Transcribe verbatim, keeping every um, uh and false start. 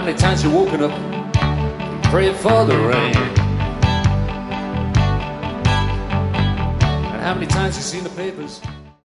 How many times you woken up and prayed for the rain? And how many times you seen the papers